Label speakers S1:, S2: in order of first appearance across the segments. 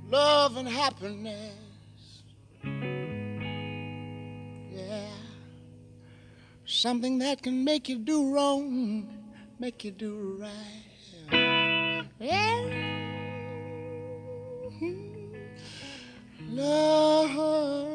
S1: love and happiness. Yeah, something that can make you do wrong, make you do right. Yeah, love.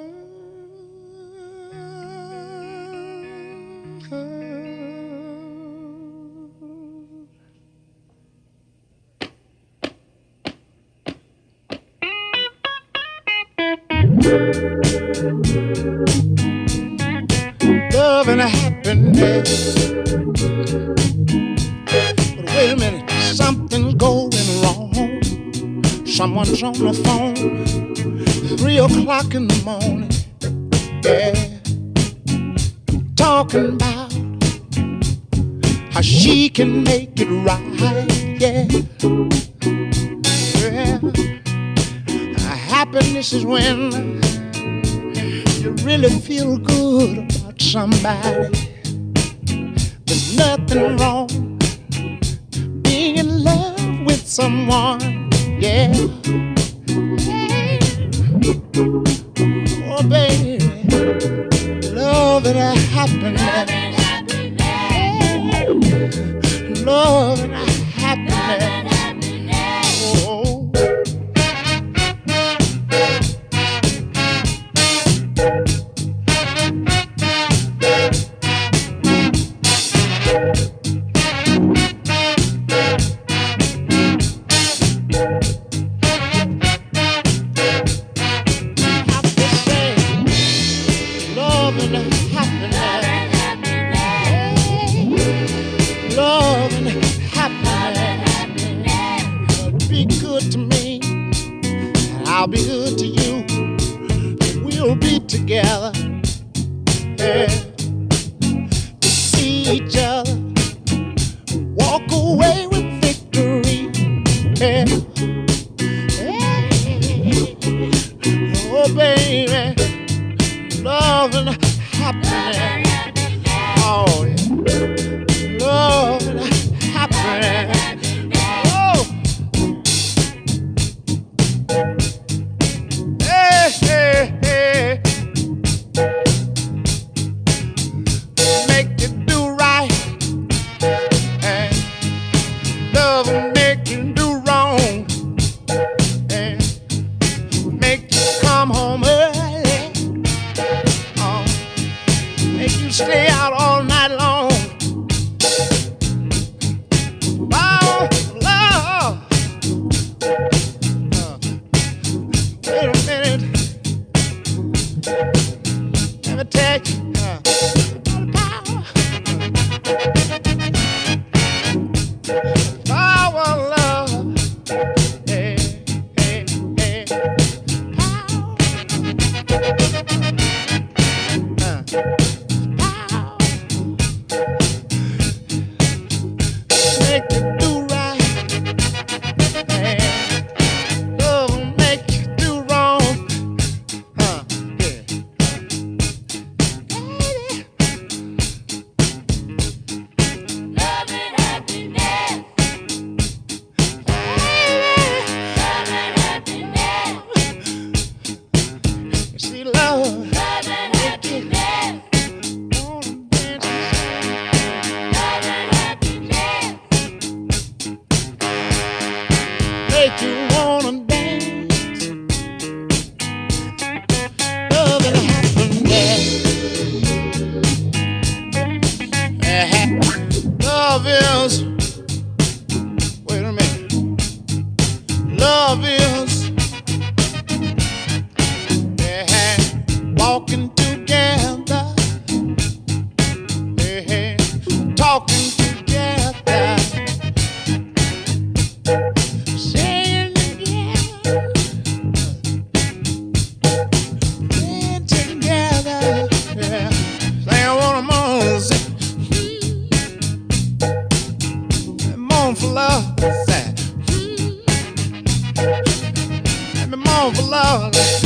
S1: Love and happiness. But wait a minute, something's going wrong. Someone's on the phone, 3 o'clock in the morning. Yeah, talking about how she can make it right. Yeah, yeah. Happiness is when you really feel good about somebody. There's nothing wrong being in love with someone. Yeah. Oh, baby, love and happiness. Love and happiness. Oh. I'll be good to you. We'll be together. Yeah. To see each other, walk away with victory. Yeah. Yeah. Oh, baby, love and happiness. Oh, yeah. Love and happiness. Stay out all night long. Oh, love. Wait a minute. Let me tell you. Power, love. Hey, hey, hey. Make you do right, and love will make you do wrong. Yeah. Love and happiness. Love and happiness. You see, love and happiness. Make you wanna dance. Love and happiness. Love is, wait a minute. Love is walking together, talking together. For love, let me moan for love.